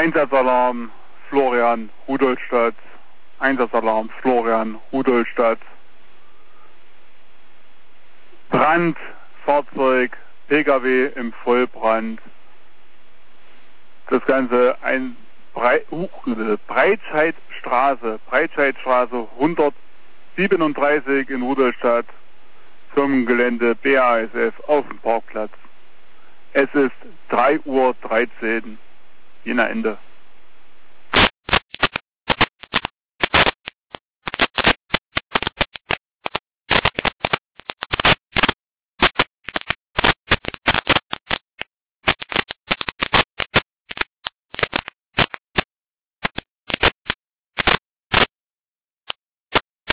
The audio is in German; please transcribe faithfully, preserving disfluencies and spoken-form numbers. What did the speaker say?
Einsatzalarm Florian Rudolstadt. Einsatzalarm Florian Rudolstadt. Brand, Fahrzeug, P K W im Vollbrand. Das Ganze ein Brei uh, Breitscheidstraße, Breitscheidstraße hundertsiebenunddreißig in Rudolstadt, Firmengelände B A S F auf dem Parkplatz. Es ist drei Uhr dreizehn. Jena Ende.